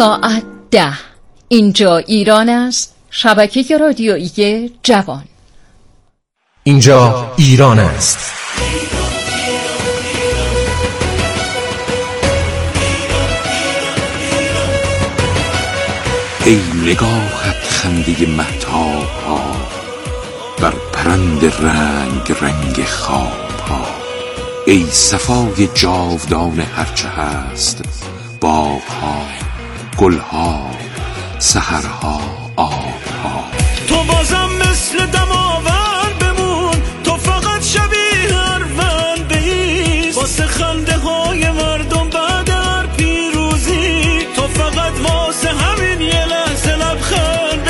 ساعت 10. اینجا ایران است. شبکه رادیویی جوان. اینجا ایران است. ای نگاهت خنده مهتاب ها بر پرند رنگ رنگ خواب ها، ای صفای جاودان هرچه هست، باغ ها، گل ها، سحرها، آب ها. تو بازم مثل دماوند بمون، تو فقط شبیه اروند بیست، واسه خنده های مردم بعد هر پیروزی، تو فقط واسه همین یه لحظه لبخند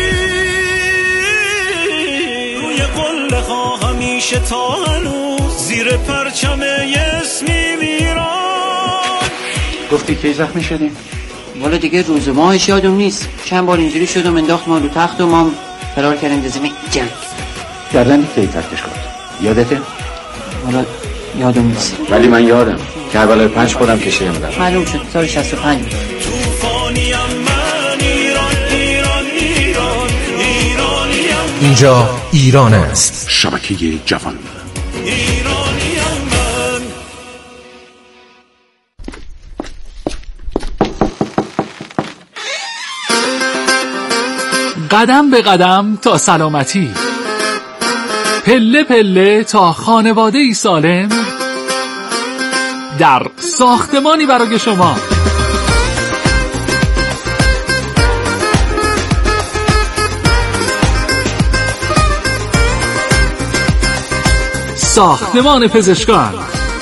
بیست. روی قله ها همیشه تا هنوز زیر پرچم اسمی میران. گفتی کی زخمی شدیم؟ والا دیگه روز ماهش یادم نیست. چند بار اینجوری شدم انداخت ما رو تخت و ما فرار کردیم به زمین جمع. گردن کی ترکش کرد؟ یادته؟ والا یادم نیست. ولی من یادم کربلای 5 خودم کشیدم در. معلوم شد سال 65. طوفانیم من ایران ایران ایران ایرانیم. اینجا ایران است. شبکه جوان. ایرانیم من. قدم به قدم تا سلامتی، پله پله تا خانواده‌ای سالم، در ساختمانی برای شما. ساختمان پزشکان.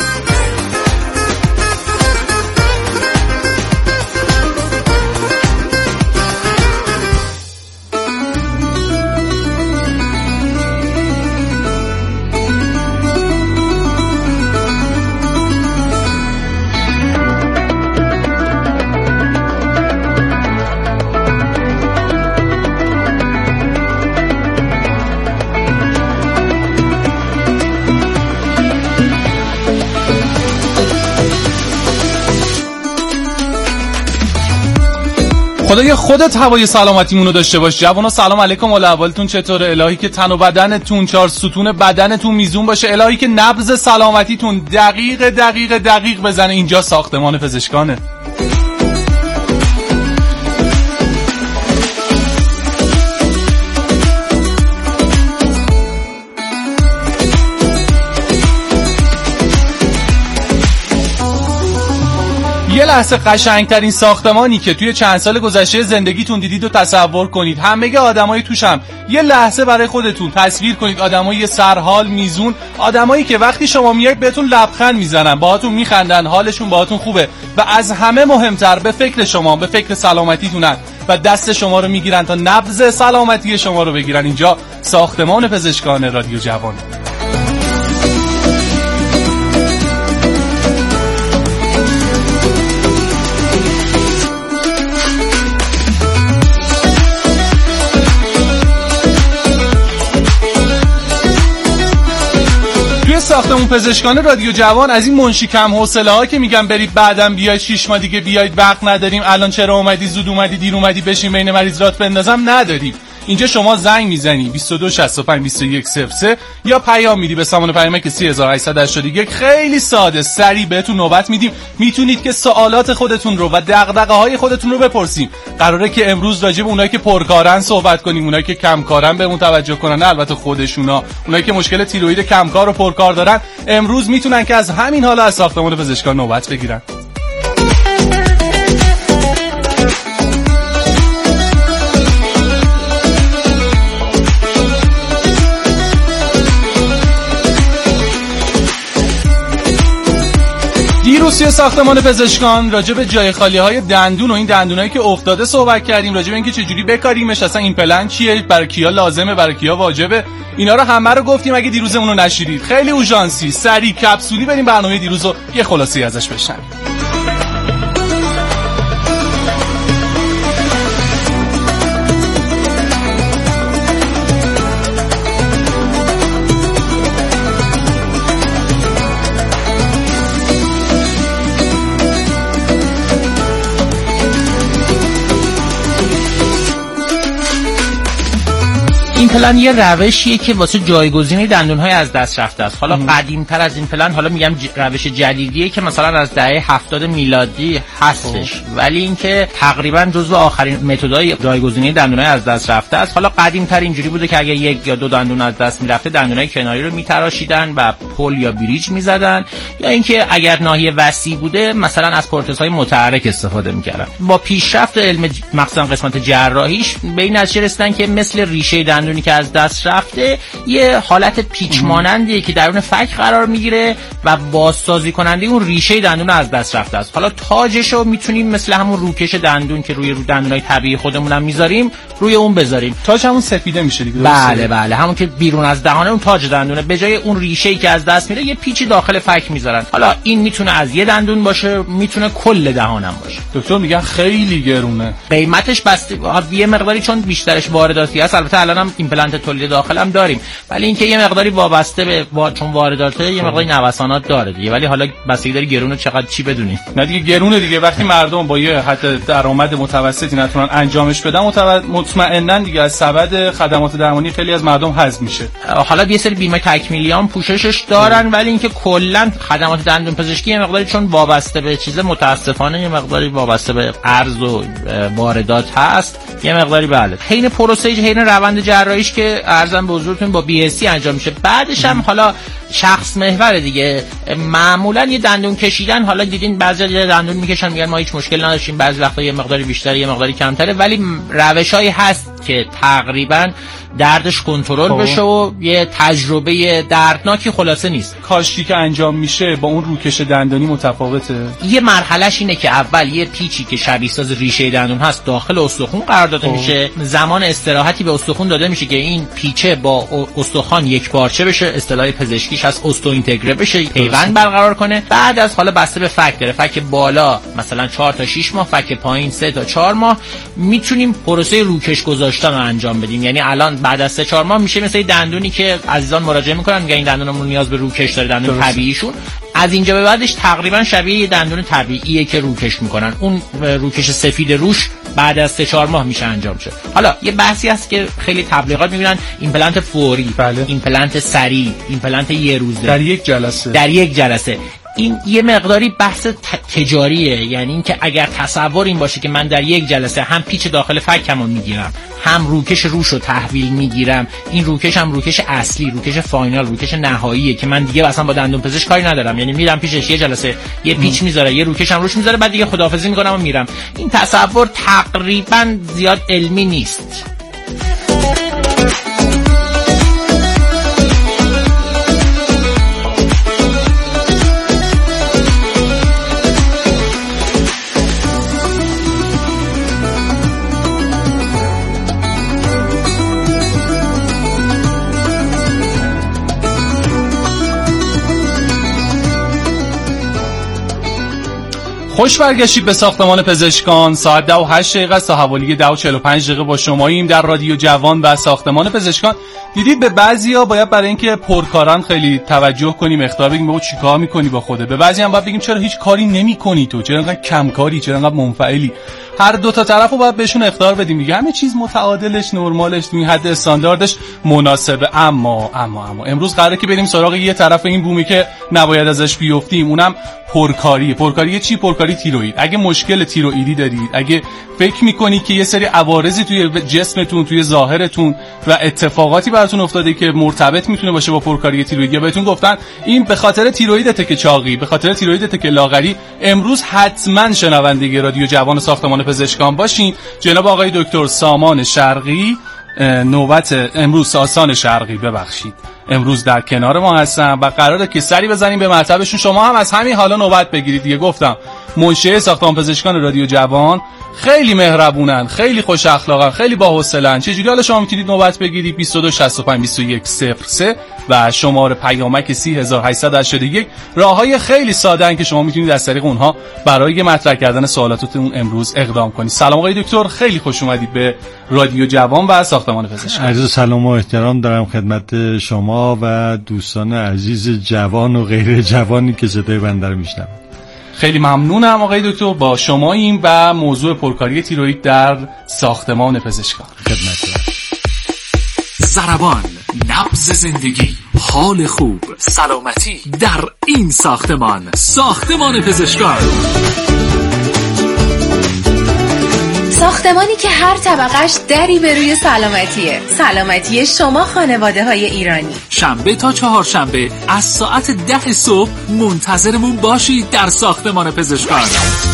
خدای خودت هوای سلامتیمونو داشته باش. جوانا سلام علیکم، حال احوالتون چطوره؟ الهی که تن و بدنتون، 4 ستون بدنتون میزون باشه، الهی که نبض سلامتیتون دقیق بزنه. اینجا ساختمان پزشکانه. یه لحظه قشنگترین ساختمانی که توی چند سال گذشته زندگیتون دیدید و تصور کنید. همه آدمای توش هم یه لحظه برای خودتون تصویر کنید. آدمای سرحال، میزون، آدمایی که وقتی شما میایید بهتون لبخند میزنن، باهاتون میخندن، حالشون باهاتون خوبه و از همه مهمتر به فکر شما، به فکر سلامتیتونن و دست شما رو میگیرن تا نبض سلامتی شما رو بگیرن. اینجا ساختمان پزشکان رادیو جوان. ساختمون پزشکان رادیو جوان از این منشی کم حوصله ها که میگن برید بعدم بیاید، 6 ماه دیگه بیاید، وقت نداریم، الان چرا اومدی، زود اومدی، دیر اومدی، بشین بین مریضات بندازم، نداریم. اینجا شما زنگ میزنی 22 65 21 03 یا پیام میدی به سامان پیامک 3881. خیلی ساده سریع بهتون نوبت میدیم. میتونید که سوالات خودتون رو و دغدغه‌های خودتون رو بپرسیم. قراره که امروز راجع به اونایی که پرکارن صحبت کنیم، اونایی که کمکارن بهمون توجه کنن، نه البته خودشونا، اونایی که مشکل تیروئید کمکار و پرکار دارن امروز میتونن که از همین حالا از ساختمان پزشکان نوبت بگیرن. دیروز ساختمان پزشکان راجع به جای خالی های دندون و این دندونایی که افتاده صحبت کردیم، راجع به اینکه چجوری بکاریمش، اصلا این پلن چیه، برای کیا لازمه، برای کیا واجبه، اینا رو همه رو گفتیم. اگه دیروزمون رو نشیدید خیلی اوژانسی سریع کپسولی بریم برنامه دیروز رو یه خلاصی ازش بشنویم. ایمپلنت یه روشیه که واسه جایگزینی دندون‌های از دست رفته است. حالا قدیم‌تر از ایمپلنت، حالا میگم روش جدیدیه که مثلا از دهه 70 میلادی هستش، ولی اینکه تقریبا جزو آخرین متدهای جایگزینی دندون‌های از دست رفته است. حالا قدیم‌تر اینجوری بوده که اگه یک یا دو دندون از دست میرفته، دندون‌های کناری رو میتراشیدن و پل یا بریج میزدن، یا اینکه اگر ناحیه وسیع بوده مثلا از پروتزهای متحرک استفاده میکردن. با پیشرفت علم مثلا قسمت جراحیش به این نتیجه رسیدن که مثل ریشه دندونی که از دست رفته یه حالت پیچ مانندیه که درون فک قرار میگیره و بازسازی کننده اون ریشه دندون از دست رفته است. حالا تاجشو میتونیم مثل همون روکش دندون که روی دندونای طبیعی خودمون هم میذاریم روی اون بذاریم. تاج همون سفیده میشه دیگه. بله همون که بیرون از دهانه اون تاج دندونه، به جای اون ریشه‌ای که از دست میره یه پیچی داخل فک میذارن. حالا این میتونه از یه دندون باشه، میتونه کل دهانم باشه. دکتر میگن خیلی گرونه. قیمتش بسته یه مقداری، چون بیشترش وارداتی هست. البته الانم ایمپلنت تولید داخل هم داریم، ولی اینکه یه مقداری وابسته به چون وارداته یه مقداری نوسانات داره دیگه. ولی حالا بستگی داره گرونه چقدر چی بدونی. نه دیگه گرونه دیگه. وقتی مردم با یه حد درآمد متوسطی نتونن انجامش بدن، مطمئنا دیگه از سبد خدمات درمانی خیلی از مردم حذف میشه. حالا یه سری بیمه تکمیلی هم پوششش دارن، ولی اینکه کلا خدمات دندون پزشکی یه مقداری چون وابسته به چیز، متاسفانه یه مقداری وابسته به ارز و واردات هست، یه مقداری بله. حین پروسه، حین روند جراحیش که ارزم به حضورتون با BSc انجام میشه، بعدش هم حالا شخص محور دیگه. معمولا یه دندون کشیدن، حالا دیدین بعضی دندون میکشن میگن ما هیچ مشکل نداشتیم، بعضی وقتا یه مقداری بیشتره یه مقداری کمتره، ولی روشایی هست که تقریبا دردش کنترل بشه و یه تجربه دردناکی خلاصه نیست. کاشتی که انجام میشه با اون روکش دندانی متفاوته. یه مرحلهش اینه که اول یه پیچی که شبیه ساز ریشه دندون هست داخل استخوان قرار داده میشه، زمان استراحتی به استخوان داده میشه که این پیچه با استخوان یک پارچه بشه، اصطلاح پزشکیش هست اوستو اینتگره بشه، پیوند برقرار کنه. بعد از حالا بسته به فک داره، فک بالا مثلا 4 تا 6 ماه، فک پایین 3 تا 4 ماه میتونیم پروسه روکش گذاشتن رو انجام بدیم. یعنی الان بعد از 3-4 ماه میشه مثل دندونی که عزیزان مراجعه میکنن میگن این دندونمون نیاز به روکش داره، دندون طبیعیشون. از اینجا به بعدش تقریبا شبیه یه دندون طبیعیه که روکش میکنن. اون روکش سفید روش بعد از 3-4 ماه میشه انجام شه. حالا یه بحثی هست که خیلی تبلیغات میبینن، ایمپلنت فوری، ایمپلنت سریع، ایمپلنت یه روزه، در یک جلسه. این یه مقداری بحث تجاریه، یعنی اینکه اگر تصور این باشه که من در یک جلسه هم پیچ داخل فکمو میگیرم، هم روکش روشو تحویل میگیرم، این روکش هم روکش اصلی، روکش فاینال، روکش نهاییه که من دیگه اصلا با دندون پزشک کاری ندارم، یعنی میرم پیشش یه جلسه یه پیچ میذاره، یه روکش هم روش میذاره، بعد دیگه خداحافظی میکنم و میرم. این تصور تقریبا زیاد علمی نیست. خوش برگشتید به ساختمان پزشکان. ساعت 10:08 است تا حوالی 10:45 با شماییم در رادیو جوان و ساختمان پزشکان. دیدید به بعضیا باید برای اینکه پرکارن خیلی توجه کنیم، اخطار بگیم بابا چیکار می‌کنی با خودت. به بعضی هم باید بگیم چرا هیچ کاری نمی‌کنی تو، چرا انقدر کمکاری، چرا انقدر منفعلی. هر دو تا طرفو باید بهشون اخطار بدیم دیگه. همه چیز متعادلش، نرمالش، تو این حد استانداردش مناسبه. اما امروز قراره که بریم سراغ یه طرف این بومی که نباید ازش بیفتیم، اونم پرکاری. پرکاری چی؟ پرکاری تیروئید. اگه مشکل تیروئیدی دارید، اگه فکر میکنی که یه سری عوارضی توی جسمتون، توی ظاهرتون و اتفاقاتی براتون افتاده که مرتبط میتونه باشه با پرکاری تیروئید، یا بهتون گفتن این به خاطر تیروئیدته که چاقی، به خاطر تیروئیدته که لاغری، امروز حتما شنونده رادیو جوان ساختمان پزشکان باشین. جناب آقای دکتر سامان شرقی، نوبت امروز ساسان شرقی ببخشید، امروز در کنار ما هستن و قراره که سری بزنیم به مطلبشون. شما هم از همین حالا نوبت بگیرید دیگه. گفتم منشئ ساختمان پزشکان رادیو جوان، خیلی مهربونن، خیلی خوش اخلاقن، خیلی باحوصله‌ان. چجوری حالا شما میتونید نوبت بگیرید؟ 22652103 و شماره پیامک 30881. راههای خیلی ساده‌ان که شما میتونید از طریق اونها برای مطرح کردن سوالاتتون امروز اقدام کنید. سلام آقای دکتر، خیلی خوش اومدید به رادیو جوان و ساختمان پزشکان. عرض سلام و احترام دارم خدمت شما و دوستان عزیز جوان و غیر جوانی که صدای بنده رو میشنون. خیلی ممنونم آقای دکتر، با شماییم و موضوع پرکاری تیروئید در ساختمان پزشکان. خدمت ضربان، نبض زندگی، حال خوب، سلامتی در این ساختمان پزشکان. ساختمانی که هر طبقش دری به روی سلامتی شما خانواده های ایرانی. شنبه تا چهارشنبه از ساعت 10 صبح منتظرمون باشید در ساختمان پزشکان.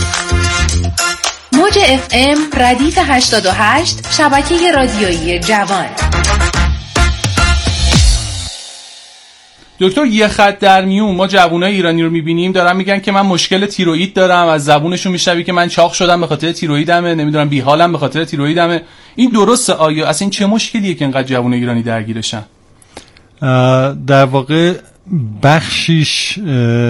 موج FM ردیف 88 شبکه رادیویی جوان. دکتر یه خط در میون ما جوانای ایرانی رو میبینیم دارن میگن که من مشکل تیروئید دارم، از زبونشون میشنوی که من چاق شدم به خاطر تیروئیدمه، نمیدونم بیحالم به خاطر تیروئیدمه. این درسته؟ آیا اصلا این چه مشکلیه که اینقدر جوانای ایرانی درگیرشن؟ در واقع بخشیش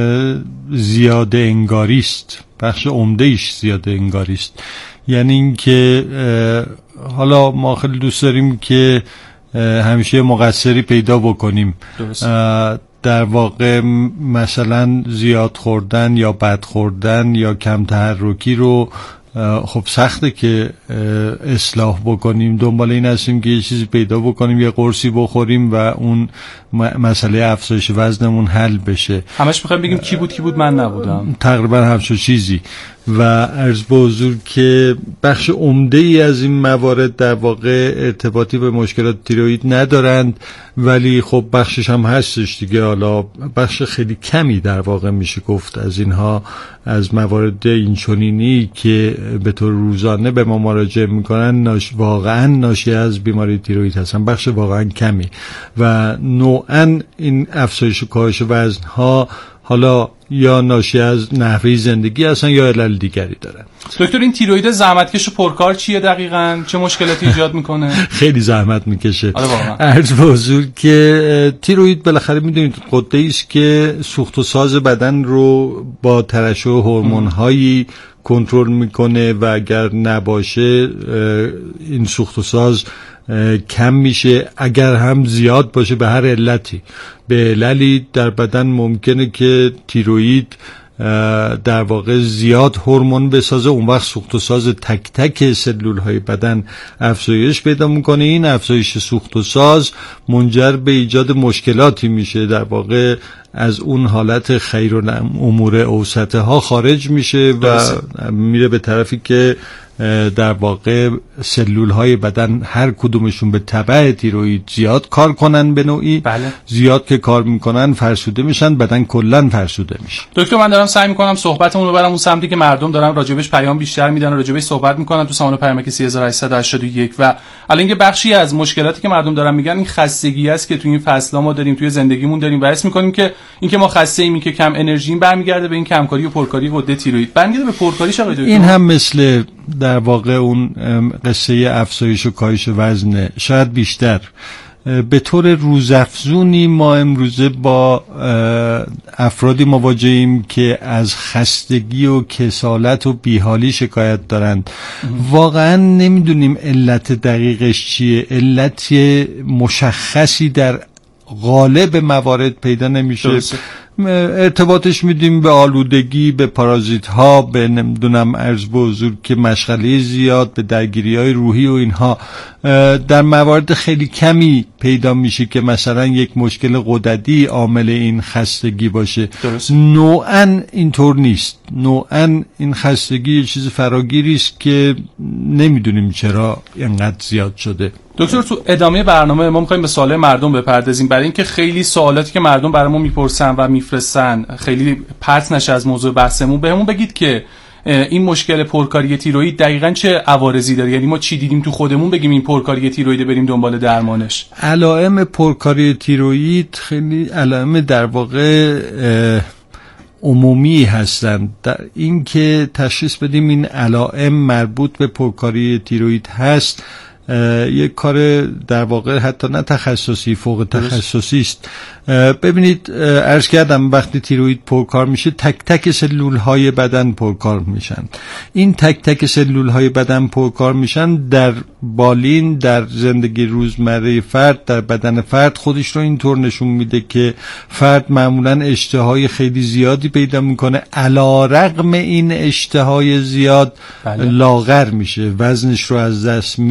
زیاده انگاری است، بخش عمده‌ایش زیاده انگاری است. یعنی اینکه حالا ما خیلی دوست داریم که همیشه مقصری پیدا بکنیم. در واقع مثلا زیاد خوردن یا بد خوردن یا کم تحرکی رو خب سخته که اصلاح بکنیم. دنبال این هستیم که یه چیزی پیدا بکنیم، یه قرصی بخوریم و اون مسئله افزایش وزنمون حل بشه. همش میخوایم بگیم کی بود من نبودم، تقریبا همچون چیزی. و عرض به حضور که بخش عمده ای از این موارد در واقع ارتباطی به مشکلات تیروئید ندارند، ولی خب بخشش هم هستش دیگه. حالا بخش خیلی کمی در واقع میشه گفت از اینها، از موارد اینچنینی که به طور روزانه به ما مراجعه میکنن واقعا ناشی از بیماری تیروئید هستن، بخش واقعا کمی. و نوعا این افزایش و کاهش وزن ها حالا یا ناشی از نحوه زندگی هستن یا علل دیگری دارن. دکتر این تیروئید زحمتکش و پرکار چیه دقیقاً؟ چه مشکلاتی ایجاد میکنه؟ خیلی زحمت میکشه. عرض به حضور که تیروئید بالاخره میدونید غده‌ای است که سوخت و ساز بدن رو با ترشح هورمون‌هایی کنترل میکنه و اگر نباشه این سوخت و ساز کم میشه. اگر هم زیاد باشه به هر علتی، به عللی در بدن ممکنه که تیروئید در واقع زیاد هورمون بسازه، اون وقت سوخت و ساز تک تک سلول های بدن افزایش پیدا میکنه. این افزایش سوخت و ساز منجر به ایجاد مشکلاتی میشه، در واقع از اون حالت خیرالامور اوسطه ها خارج میشه و میره به طرفی که در واقع سلول های بدن هر کدومشون به تبع تیروئید زیاد کار کنن، به نوعی زیاد که کار میکنن فرسوده میشن، بدن کلن فرسوده میشه. دکتر من دارم سعی میکنم صحبتمون رو ببرم اون سمتی که مردم دارن راجبش پیام بیشتر میدن، راجبش صحبت میکنن تو سامانه پیامک 3881 و الان یه بخشی از مشکلاتی که مردم دارن میگن این خستگی است که تو این فصلا ما داریم توی زندگیمون داریم و حس میکنیم که اینکه ما خسته ایم، که کم انرژییم، برمیگرده به این کمکاری و پرکاری غده تیروئید. برمیگرده به پرکاریش آقای دکتر. این هم مثل در واقع اون قصه افزایش و کاهش وزن، شاید بیشتر. به طور روزافزونی ما امروزه با افرادی مواجهیم که از خستگی و کسالت و بیحالی شکایت دارند. واقعا نمیدونیم علت دقیقش چیه، علت مشخصی در غالب موارد پیدا نمیشه. ارتباطش میدیم به آلودگی، به پارازیت ها، به نمیدونم عرض به حضور که مشغله زیاد، به درگیری های روحی و اینها. در موارد خیلی کمی پیدا میشه که مثلا یک مشکل غددی عامل این خستگی باشه. نوعا اینطور نیست. نوعا این خستگی یه چیز فراگیری است که نمیدونیم چرا اینقدر زیاد شده. دکتر تو ادامه برنامه ما می‌خوایم به سوال مردم بپردازیم، برای اینکه خیلی سوالاتی که مردم برامون میپرسن و میفرستن خیلی پرت نشه از موضوع بحثمون. بهمون بگید که این مشکل پرکاری تیروئید دقیقاً چه عوارضی داره، یعنی ما چی دیدیم تو خودمون بگیم این پرکاری تیروئید بریم دنبال درمانش. علائم پرکاری تیروئید خیلی علائم در واقع عمومی هستند. در این که تشخیص بدیم این علائم مربوط به پرکاری تیروئید هست یک کار در واقع حتی نه تخصصی، فوق تخصصی است. ببینید عرض کردم وقتی تیروئید پرکار میشه تک تک سلول های بدن پرکار میشن. این تک تک سلول های بدن پرکار میشن در بالین، در زندگی روزمره فرد، در بدن فرد خودش رو اینطور نشون میده که فرد معمولا اشتهای خیلی زیادی پیدا میکنه، علی رغم این اشتهای زیاد لاغر میشه، وزنش رو از دست میده.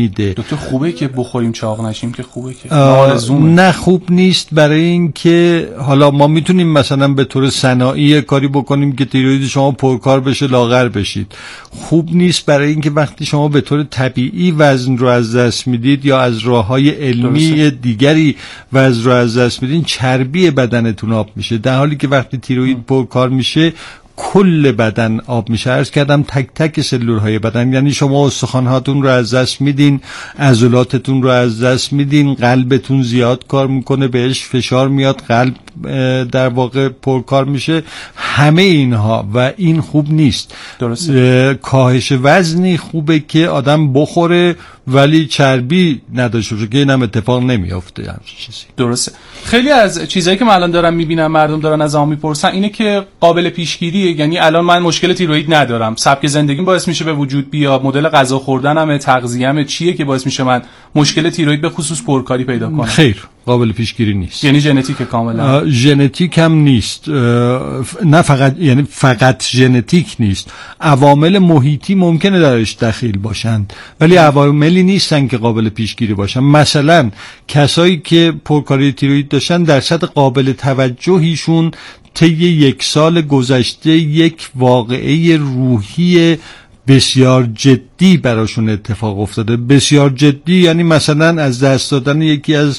دکتر خوبه که بخوریم چاق نشیم که خوبه که نه خوب نیست، برای اینکه حالا ما میتونیم مثلا به طور صناعی کاری بکنیم که تیروید شما پرکار بشه لاغر بشید. خوب نیست برای اینکه وقتی شما به طور طبیعی وزن رو از دست میدید یا از راههای علمی دیگری وزن رو از دست میدین، چربی بدنتون آب میشه، در حالی که وقتی تیروید پرکار میشه کل بدن آب میشه. عرض کردم تک تک سلولهای بدن، یعنی شما استخوان‌هاتون رو از دست میدین، عضلاتتون رو از دست میدین، قلبتون زیاد کار میکنه، بهش فشار میاد، قلب در واقع پرکار میشه، همه اینها و این خوب نیست. درسته. کاهش وزنی خوبه که آدم بخوره ولی چربی نداشته باشه که اینم اتفاق نمیافته همچین چیزی. درسته. خیلی از چیزایی که من الان دارم میبینم مردم دارن از آن میپرسن اینه که قابل پیشگیریه، یعنی الان من مشکل تیروئید ندارم، سبک زندگیم باعث میشه به وجود بیاد، مدل غذا خوردنم، تغذیه‌ام چیه که باعث میشه من مشکل تیروئید به خصوص پرکاری پیدا کنم؟ خیر، قابل پیشگیری نیست. یعنی ژنتیک کاملا؟ ژنتیک هم نیست، نه فقط، یعنی فقط ژنتیک نیست، عوامل محیطی ممکنه درش دخیل باشند ولی عواملی نیستن که قابل پیشگیری باشن. مثلا کسایی که پرکاری تیروئید داشتن درصد قابل توجهیشون طی 1 سال گذشته یک واقعه روحی بسیار جدی براشون اتفاق افتاده. بسیار جدی یعنی مثلا از دست دادن یکی از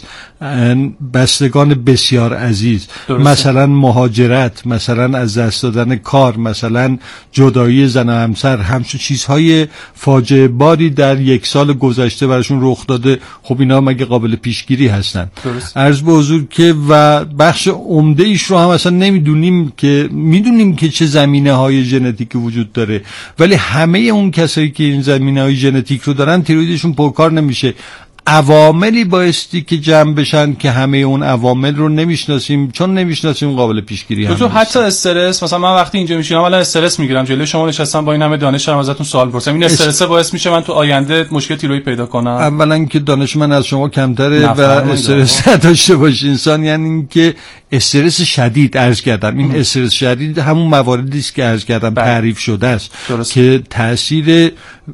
بستگان بسیار عزیز، مثلا مهاجرت، مثلا از دست دادن کار، مثلا جدایی زن و همسر، همچون چیزهای فاجعه باری در 1 سال گذشته براشون رخ داده. خب اینا مگه قابل پیشگیری هستن؟ عرض به حضور که و بخش عمده ایش رو هم اصلا نمیدونیم، که میدونیم که چه زمینه های ژنتیکی وجود داره ولی همه اون کسایی که این زمینه های ژنتیک رو دارن تیرویدشون پرکار نمیشه. عواملی بایستی که جمع بشن که همه اون عوامل رو نمیشناسیم، چون نمیشناسیم قابل پیشگیری هم تو حتی استرس، مثلا من وقتی اینجا میشینم الان استرس میگیرم، جلوی شما نشستم با این همه دانش دارم ازتون سوال می‌پرسم، این استرس باعث میشه من تو آینده مشکل تیروئید پیدا کنم؟ اولا که دانش من از شما کمتره و استرس نداشته باشه انسان، یعنی اینکه استرس شدید عرض کردم، این استرس شدید همون مواردی است که عرض کردم تعریف شده است که تاثیر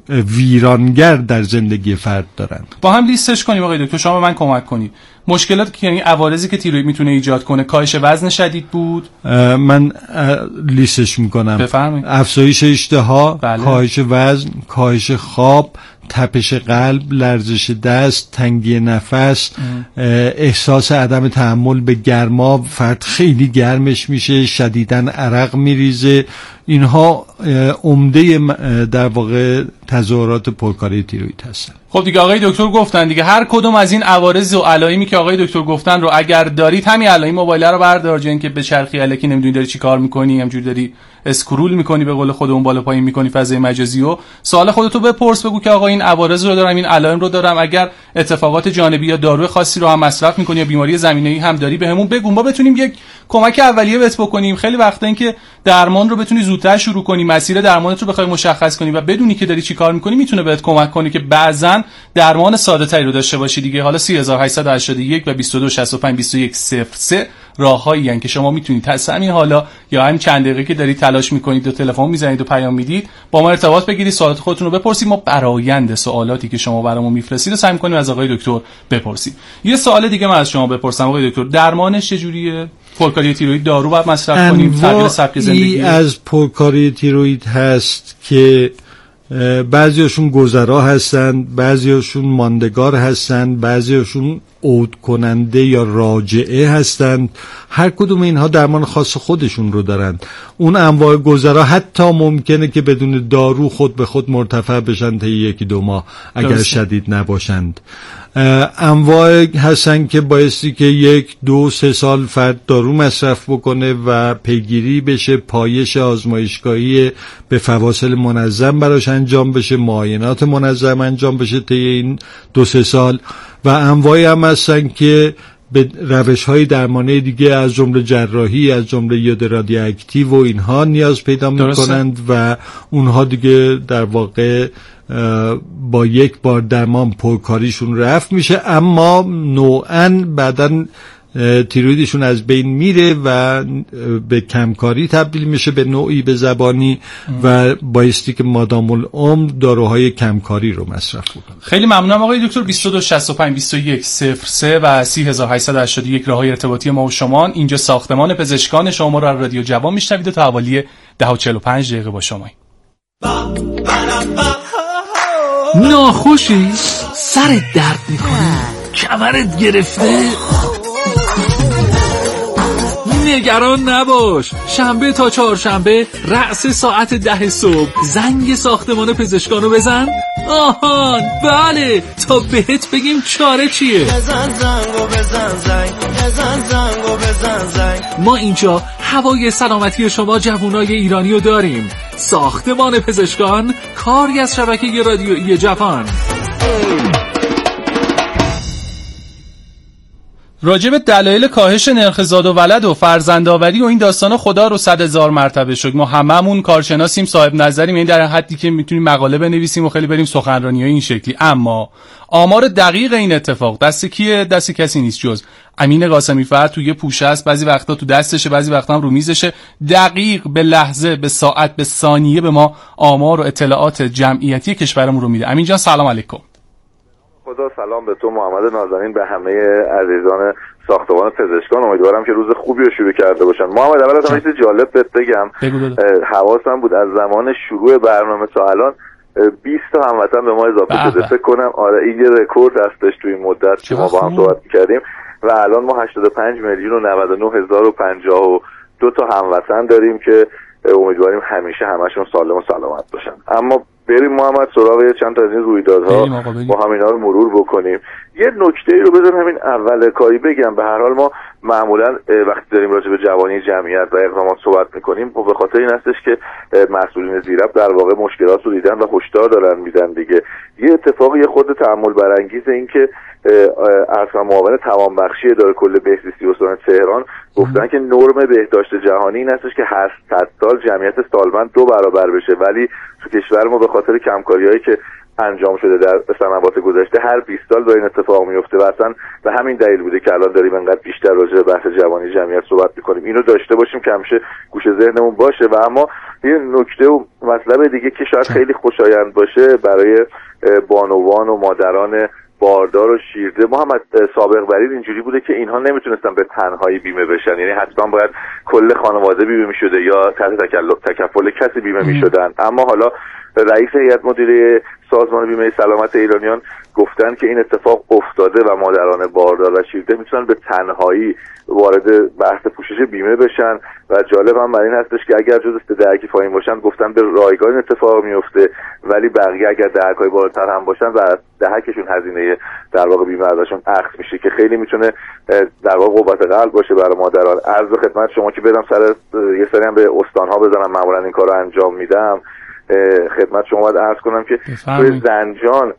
ویرانگر در زندگی فرد دارن. با هم لیستش کنیم آقای دکتر، شما به من کمک کنید. مشکلات که یعنی عوارضی که تیروئید میتونه ایجاد کنه، کاهش وزن شدید بود، من لیستش میکنم. بفرمایید. افزایش اشتها، کاهش وزن، کاهش خواب، تپش قلب، لرزش دست، تنگی نفس، احساس عدم تحمل به گرما، فرد خیلی گرمش میشه، شدیداً عرق میریزه. اینها عمده در واقع تظاهرات پرکاری تیروئید هستن. خب دیگه آقای دکتر گفتن دیگه، هر کدوم از این عوارض و علائمی که آقای دکتر گفتن رو اگر دارید همین علائم موبایل رو بردار، جن که به چرخی الکی نمیدونی داری چی کار میکنی، همجوری داری اسکرول میکنی به قول خودمون بالا پایین میکنی فضای مجازی، و سوال خودتو بپرس، بگو که آقا این عوارض رو دارم، این علائم رو دارم، اگر اتفاقات جانبی یا داروی خاصی رو هم مصرف میکنی یا بیماری زمینه‌ای هم داری بهمون بگو، ما بتونیم یک کمک اولیه بهت بکنیم. خیلی وقتا این که درمان رو بتونی زودتر شروع کنی، مسیر درمانت رو بخوای مشخص کنی و بدونی که داری چی کار میکنی، میتونه بهت کمک کنه که بعضن درمان ساده تری رو داشته باشی دیگه. حالا 3881 و 22652103 راههایی ان که شما میتونید همین حالا یا همین چند دقیقه که دارید تلاش میکنید و تلفن میزنید و پیام میدید با ما ارتباط بگیرید، سوالات خودتون رو بپرسید، ما برآیند سوالاتی که شما برامون میفرستید رو سعی می‌کنیم از آقای دکتر بپرسید. یه سوال دیگه من از شما بپرسم آقای دکتر، درمانش چجوریه؟ پرکاری تیروئید دارو باید مصرف کنیم؟ تغییر سبک زندگی از پرکاری تیروئید هست که بعضیاشون گذرا هستن، بعضیاشون ماندگار هستن، بعضیاشون عود کننده یا راجعه هستند. هر کدوم اینها درمان خاص خودشون رو دارند. اون انواع گذرا حتی ممکنه که بدون دارو خود به خود مرتفع بشن تا 1-2 ماه اگر شدید نباشند. انواع هستن که بایستی که 1-2-3 سال فرد دارو مصرف بکنه و پیگیری بشه، پایش آزمایشگاهی به فواصل منظم براش انجام بشه، معاینات منظم انجام بشه طی این 2-3 سال. و انواعی هم هستن که به روش‌های درمانی دیگه از جمله جراحی، از جمله یود رادیواکتیو و اینها نیاز پیدا می‌کنند و اونها دیگه در واقع با یک بار درمان پرکاریشون رفع میشه، اما نوعاً بعداً تیرویدشون از بین میره و به کمکاری تبدیل میشه به نوعی به زبانی و بایستی که مادام العمر داروهای کمکاری رو مصرف بکنه. خیلی ممنونم آقای دکتر. 2265 2103 و 3881 راههای ارتباطی ما و شما. اینجا ساختمان پزشکان، شما رو از رادیو جوان میشنوید تا حوالی 10:45 با شما. ناخوشی؟ سرت درد میکنه؟ کمرت گرفته؟ نگران نباش، شنبه تا چهارشنبه رأس ساعت 10 صبح زنگ ساختمان پزشکانو بزن. آهان بله، تا بهت بگیم چاره چیه. بزن زنگو بزن زنگ، بزن زنگو بزن زنگ. ما اینجا هوای سلامتی شما جوانای ایرانی رو داریم. ساختمان پزشکان، کاری از شبکه رادیویی جوان. راجب دلایل کاهش نرخ زاد و ولد و فرزندآوری و این داستانا خدا رو 100,000 مرتبه شکر. ما هممون کارشناسیم، صاحب نظریم، این در حدی که میتونیم مقاله بنویسیم و خیلی بریم سخنرانی‌های این شکلی. اما آمار دقیق این اتفاق دست کیه؟ دست کسی نیست جز امین قاسمی فرد. تو یه پوشه است، بعضی وقتا تو دستشه، بعضی وقتا هم رو میزشه. دقیق به لحظه، به ساعت، به ثانیه به ما آمار و اطلاعات جمعیتی کشورمون رو میده. امین جان سلام علیکم. خدا سلام به تو محمد نازنین، به همه عزیزان ساختمان پزشکان. امیدوارم که روز خوبی رو شروع کرده باشن. محمد اول از همه چیز جالب بهت بگم، حواسم بود از زمان شروع برنامه تا الان 20 تا هموطن به ما اضافه شده. فکر کنم آره این یه رکورد هستش توی این مدت که ما با هم صحبت می‌کردیم و الان ما 85,099,952 تا هموطن داریم که امیدواریم همیشه همشون سالم و سلامت باشن. اما بریم محمد سراغ چند تا از این رویدادها با هم اینا رو مرور بکنیم. یه نکته رو بذارم همین اول کاری بگم. به هر حال ما معمولا وقتی داریم راجع به جوانی جمعیت و اقدامات صحبت میکنیم به خاطر این هستش که مسئولین زیراب در واقع مشکلات رو دیدن و هشدار دارن میدن دیگه. یه اتفاق یه خود تأمل برانگیز این که اصلا معاون توانبخشی اداره کل بهزیستی استان تهران گفتن که نرم بهداشت جهانی این هستش که هر 100 سال جمعیت سالمند 2 برابر بشه، ولی تو کشور ما به خاطر کمکاری‌هایی که انجام شده در سنوات گذشته هر 20 سال با این اتفاق میفته و اصلا به همین دلیل بوده که الان داریم انقدر بیشتر راجع به بحث جوانی جمعیت صحبت می‌کنیم. اینو داشته باشیم که همیشه گوش ذهنمون باشه. و اما یه نکته و مطلب دیگه که شاید خیلی خوشایند باشه برای بانوان و مادران باردار و شیرده، محمد سابق برید اینجوری بوده که اینها نمیتونستن به تنهایی بیمه بشن، یعنی حتما باید کل خانواده بیمه میشده یا تحت تکفل کسی بیمه میشدن. اما حالا رئیس هیئت مدیره سازمان بیمه سلامت ایرانیان گفتن که این اتفاق افتاده و مادران باردار و شیرده میتونن به تنهایی وارد بحث پوشش بیمه بشن. و جالب هم بر این هستش که اگر جزء دهک پایین باشن گفتن به رایگان اتفاق میفته، ولی بقیه اگر دهک‌های بالاتر هم باشن و دهکشون هزینه در واقع بیمه ازشون اخذ میشه که خیلی میتونه در واقع قوت قلب باشه برای مادران. عرض خدمت شما که برم سر یه سری هم به استان‌ها بزنم، معمولا این کارو انجام میدم. خدمت شما باید عرض کنم که توی زنجان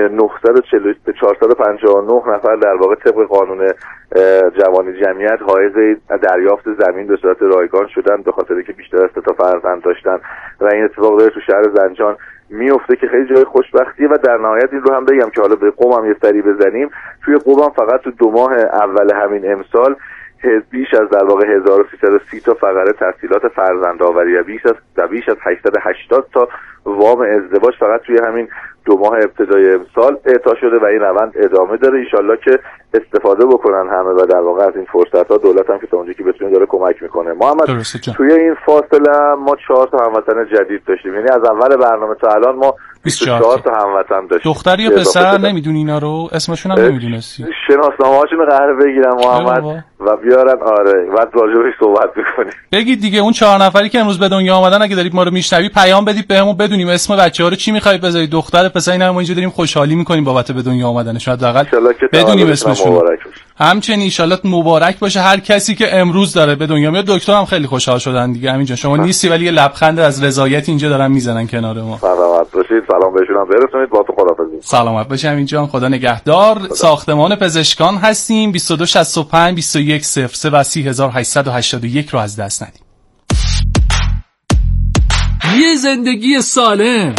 459 نفر در واقع طبق قانون جوانی جمعیت حائز دریافت زمین به صورت رایگان شدن به خاطر که بیشتر از 3 تا فرزند داشتن و این اتفاق داره تو شهر زنجان میفته که خیلی جای خوشبختیه. و در نهایت این رو هم بگم که حالا به قم هم یه سری بزنیم، توی قم هم فقط تو 2 ماه اول همین امسال بیش از در واقع 1330 تا فقره تسهیلات فرزندآوری و بیش از 880 تا وام ازدواج فقط توی همین 2 ماه ابتدای امسال اعطا شده و این روند ادامه داره. انشالله که استفاده بکنن همه و در واقع از این فرصت ها دولت هم که تا اونجایی که بتونه داره کمک میکنه. محمد توی این فاصله ما 4 تا هموطن جدید داشتیم، یعنی از اول برنامه تا الان ما 24 تا هموطن داشتیم. دختر یا پسر نمیدونی اینا رو؟ اسمشون هم نمیدونستی؟ شناسنامه‌هاشون رو قرار بگیرم محمد و بیارن. آره بعد راجعش صحبت می‌کنیم. بگید دیگه اون 4 نفری که امروز به دنیا آمدن اگه دارید ما رو میشنوید پیام بدید بهمون بدونیم اسم بچه‌ها رو چی می‌خواید بذارید، دختر پسر. اینا ما اینجا داریم خوشحالی می‌کنیم بابت به دنیا آمدنشون، حداقل بدونیم اسمشون. همچنین ان شاءالله مبارک باشه هر کسی که امروز داره به دنیا میاد. دکتر هم خیلی خوشحال شدن دیگه. همین جان شما نیستی ولی یه لبخند از رضایت اینجا دارن میزنن کنار ما. سلامت باشید، سلام بهشون هم برسونید. با تو خداحافظی. سلامت باشید همین جان، خدا نگهدار. ساختمان پزشکان هستیم. 2265 2103 و 3881 رو از دست ندید. یه زندگی سالم،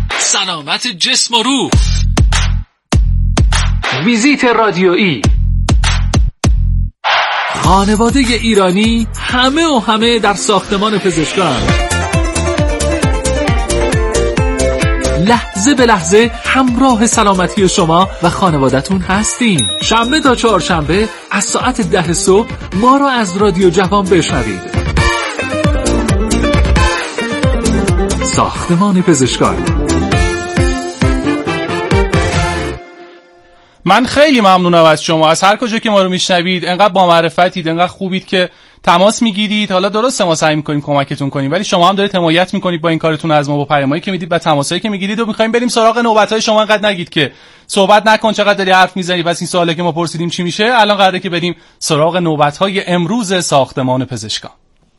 سلامت جسم و روح. ویزیت رادیویی خانواده ایرانی همه در ساختمان پزشکان. لحظه به لحظه همراه سلامتی شما و خانوادتون هستیم. شنبه تا چهارشنبه از ساعت 10 صبح ما را از رادیو جوان بشنوید. ساختمان پزشکان. من خیلی ممنونم از شما، از هر کجا که ما رو میشنوید. انقدر با معرفتید، انقدر خوبید که تماس میگیرید. حالا درسته ما سعی میکنیم کمکتون کنیم، ولی شما هم دارید حمایت میکنید با این کارتون از ما، با پیامایی که میدید و تماسایی که میگیرید. و میخوایم بریم سراغ نوبت‌های شما. انقدر نگید که صحبت نکن، چقدر داری حرف میزنی، پس این سوالی که ما پرسیدیم چی میشه. الان قراره که بریم سراغ نوبت‌های امروز ساختمان پزشکان.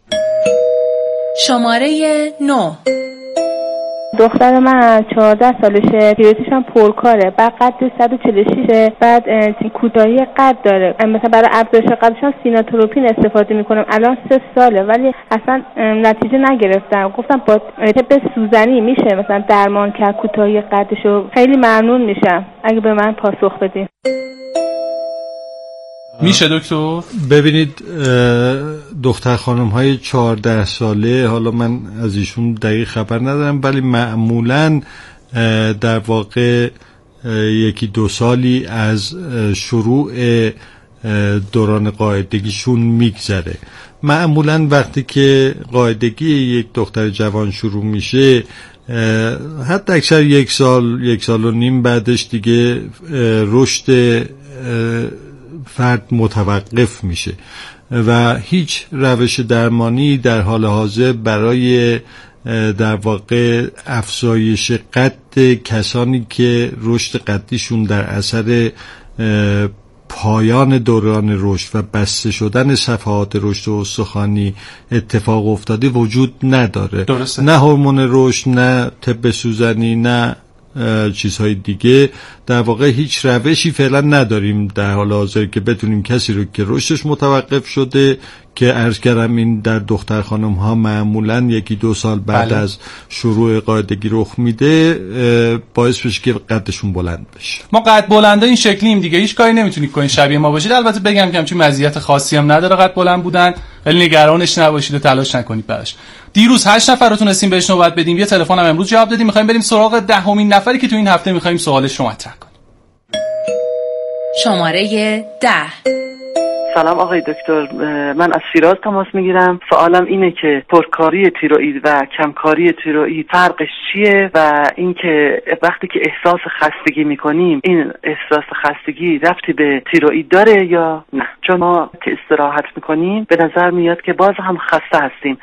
شماره 9. دختر من 14 سالشه، پیریدش هم پرکاره، بعد قد 146، بعد کوتاهی قد داره. مثلا برای افزایش قدش هم سیناتروپین استفاده میکنم. الان 3 ساله ولی اصلا نتیجه نگرفتم. گفتم با طب سوزنی میشه مثلا درمان کرد کوتاهی قدشو. خیلی ممنون میشم اگه به من پاسخ بدین. میشه دکتر؟ ببینید دختر خانم های 14 ساله، حالا من از ایشون دقیق خبر ندارم، ولی معمولاً در واقع 1-2 سالی از شروع دوران قاعدگیشون میگذره. معمولاً وقتی که قاعدگی یک دختر جوان شروع میشه، حتی اکثر 1 سال و نیم بعدش دیگه رشد فرد متوقف میشه و هیچ روش درمانی در حال حاضر برای در واقع افزایش قد کسانی که رشد قدیشون در اثر پایان دوران رشد و بسته شدن صفحات رشد استخوانی اتفاق افتاده وجود نداره. درسته. نه هورمون رشد، نه طب سوزنی، نه چیزهای دیگه. در واقع هیچ روشی فعلا نداریم در حال حاضر که بتونیم کسی رو که رشدش متوقف شده، که عرض کردم این در دختر خانم ها معمولا 1-2 سال بعد از شروع قاعدگی رخ میده، باعث بشه که قدشون بلند بشه. ما قد بلنده این شکلیم دیگه، هیچ کاری نمیتونید کنید شبیه ما باشید. البته بگم که همچین مزیت خاصی هم نداره قد بلند بودن، ولی نگرانش نباشید و تلاش نکنید براش. دیروز 8 نفر رو تونستیم بهش نوبت بدیم، یه تلفن هم امروز جواب دادیم. می‌خوایم بریم سراغ 10مین نفری که تو این هفته می‌خوایم سوالش رو مطرح کنیم. شماره 10. سلام آقای دکتر، من از شیراز تماس میگیرم. سوالم اینه که پرکاری تیروئید و کمکاری تیروئید فرقش چیه و اینکه وقتی که احساس خستگی میکنیم این احساس خستگی ربطی به تیروئید داره یا نه؟ چون ما که استراحت میکنیم به نظر میاد که باز هم خسته هستیم.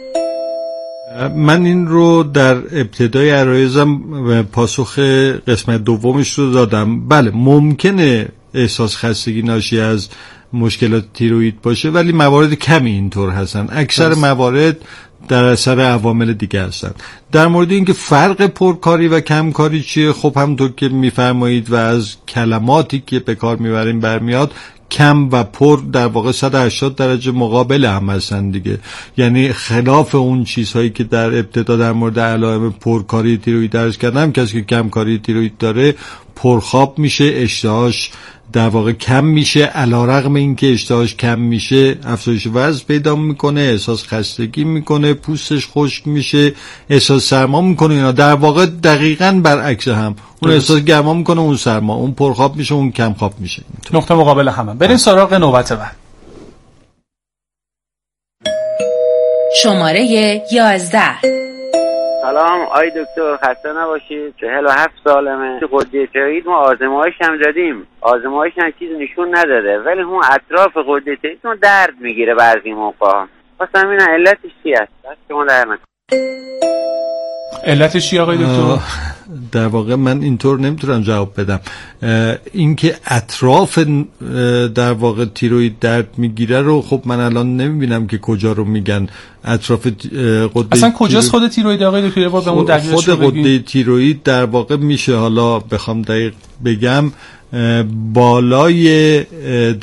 من این رو در ابتدای عرایزم پاسخ قسمت دومش رو دادم. بله ممکنه احساس خستگی ناشی از مشکلات تیروئید باشه، ولی موارد کمی اینطور هستن. اکثر موارد در اثر عوامل دیگه هستن. در مورد اینکه فرق پرکاری و کمکاری چیه، خب همونطور که میفرمایید و از کلماتی که به کار میبریم برمیاد، کم و پر در واقع 180 درجه مقابل هم هستن دیگه. یعنی خلاف اون چیزهایی که در ابتدا در مورد علائم پرکاری تیروئید درس کردم، کسی که کمکاری تیروئید داره پرخواب میشه، اشتهاش در واقع کم میشه، علیرغم اینکه اشتهاش کم میشه افزایش وزن پیدا میکنه، احساس خستگی میکنه، پوستش خشک میشه، احساس سرما میکنه. اینا در واقع دقیقاً برعکس هم. اون احساس گرما میکنه، اون سرما، اون پرخواب میشه، اون کم خواب میشه. نقطه مقابل هم. بریم سراغ نوبت بعد. شماره 11. سلام آی دکتر، خسته نباشید. 47 سالمه. تو غده تیروئید ما آزمایش هم دادیم، آزمایش هم چیز نشون نداده، ولی اون اطراف غده تیروئید درد میگیره بعضی موقع. واسه همین علتش چی است؟ شما در نکنید. علتش چی آقای دکتر؟ در واقع من اینطور نمیتونم جواب بدم. اینکه اطراف در واقع تیروئید درد میگیره رو خب من الان نمیبینم که کجا رو میگن. اطراف غده اصلا کجاست خود تیروئید آقای دکتر؟ خود غده تیروئید در واقع میشه، حالا بخوام دقیق بگم، بالای